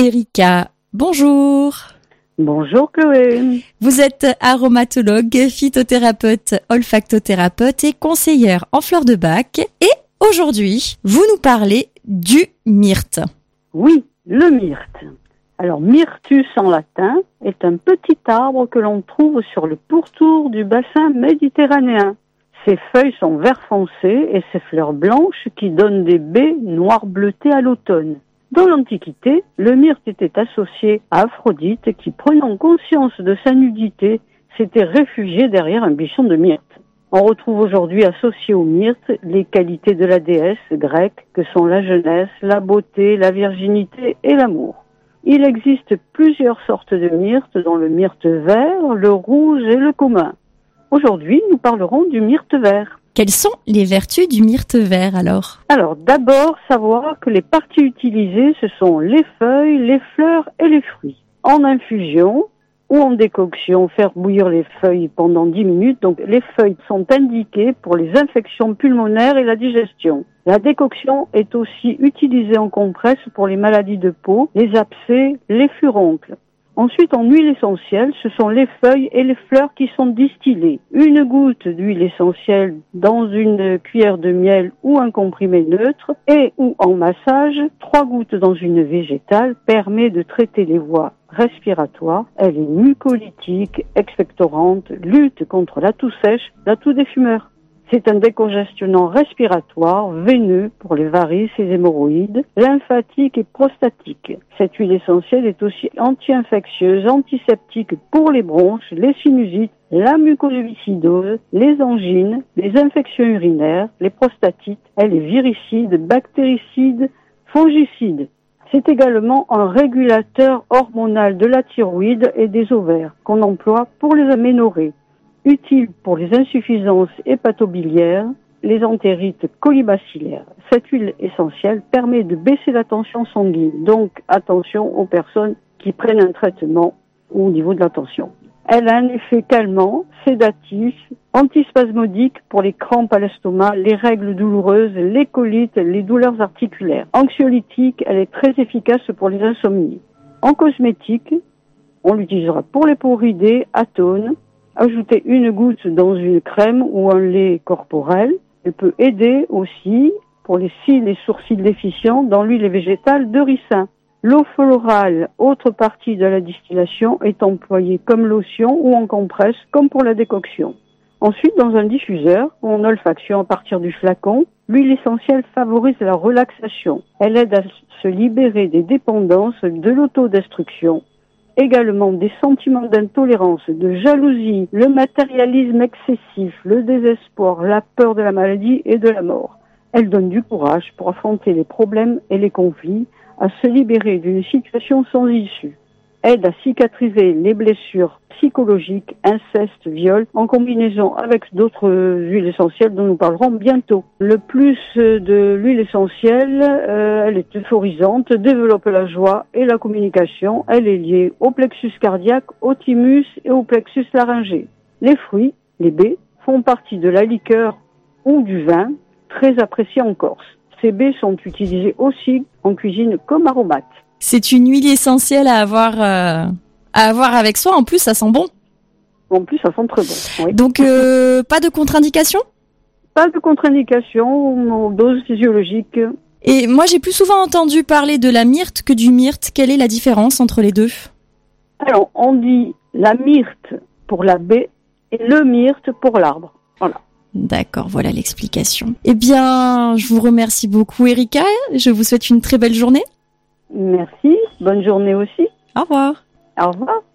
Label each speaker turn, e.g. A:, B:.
A: Erika. Bonjour.
B: Bonjour Chloé.
A: Vous êtes aromatologue, phytothérapeute, olfactothérapeute et conseillère en fleurs de bac. Et aujourd'hui, vous nous parlez du myrte.
B: Oui, le myrte. Alors, myrtus en latin est un petit arbre que l'on trouve sur le pourtour du bassin méditerranéen. Ses feuilles sont vert foncé et ses fleurs blanches qui donnent des baies noir bleutées à l'automne. Dans l'Antiquité, le myrte était associé à Aphrodite qui, prenant conscience de sa nudité, s'était réfugiée derrière un buisson de myrte. On retrouve aujourd'hui associé au myrte les qualités de la déesse grecque que sont la jeunesse, la beauté, la virginité et l'amour. Il existe plusieurs sortes de myrte, dont le myrte vert, le rouge et le commun. Aujourd'hui, nous parlerons du myrte vert.
A: Quelles sont les vertus du myrte vert alors ?
B: Alors, d'abord, savoir que les parties utilisées, ce sont les feuilles, les fleurs et les fruits. En infusion ou en décoction, faire bouillir les feuilles pendant 10 minutes. Donc, les feuilles sont indiquées pour les infections pulmonaires et la digestion. La décoction est aussi utilisée en compresse pour les maladies de peau, les abcès, les furoncles. Ensuite, en huile essentielle, ce sont les feuilles et les fleurs qui sont distillées. Une goutte d'huile essentielle dans une cuillère de miel ou un comprimé neutre et ou en massage, 3 gouttes dans une végétale permet de traiter les voies respiratoires. Elle est mucolytique, expectorante, lutte contre la toux sèche, la toux des fumeurs. C'est un décongestionnant respiratoire, veineux pour les varices et les hémorroïdes, lymphatique et prostatique. Cette huile essentielle est aussi anti-infectieuse, antiseptique pour les bronches, les sinusites, la mucoviscidose, les angines, les infections urinaires, les prostatites. Elle est viricide, bactéricide, fongicide. C'est également un régulateur hormonal de la thyroïde et des ovaires qu'on emploie pour les aménorrhées. Utile pour les insuffisances hépatobiliaires, les entérites colibacillaires. Cette huile essentielle permet de baisser la tension sanguine. Donc, attention aux personnes qui prennent un traitement au niveau de la tension. Elle a un effet calmant, sédatif, antispasmodique pour les crampes à l'estomac, les règles douloureuses, les colites, les douleurs articulaires. Anxiolytique, elle est très efficace pour les insomnies. En cosmétique, on l'utilisera pour les peaux ridées, atones. Ajouter une goutte dans une crème ou un lait corporel. Elle peut aider aussi pour les cils et sourcils déficients dans l'huile végétale de ricin. L'eau florale, autre partie de la distillation, est employée comme lotion ou en compresse, comme pour la décoction. Ensuite, dans un diffuseur ou en olfaction à partir du flacon, l'huile essentielle favorise la relaxation. Elle aide à se libérer des dépendances, de l'autodestruction. Également des sentiments d'intolérance, de jalousie, le matérialisme excessif, le désespoir, la peur de la maladie et de la mort. Elle donne du courage pour affronter les problèmes et les conflits, à se libérer d'une situation sans issue. Aide à cicatriser les blessures psychologiques, inceste, viol, en combinaison avec d'autres huiles essentielles dont nous parlerons bientôt. Le plus de l'huile essentielle, elle est euphorisante, développe la joie et la communication. Elle est liée au plexus cardiaque, au thymus et au plexus laryngé. Les fruits, les baies, font partie de la liqueur ou du vin, très appréciés en Corse. Ces baies sont utilisées aussi en cuisine comme aromates.
A: C'est une huile essentielle à avoir avec soi. En plus, ça sent bon.
B: En plus, ça sent très bon. Oui.
A: Donc, pas de contre-indication ?
B: Pas de contre-indication, dose physiologique.
A: Et moi, j'ai plus souvent entendu parler de la myrte que du myrte. Quelle est la différence entre les deux ?
B: Alors, on dit la myrte pour la baie et le myrte pour l'arbre. Voilà.
A: D'accord, voilà l'explication. Eh bien, je vous remercie beaucoup, Erika. Je vous souhaite une très belle journée.
B: Merci. Bonne journée aussi.
A: Au revoir.
B: Au revoir.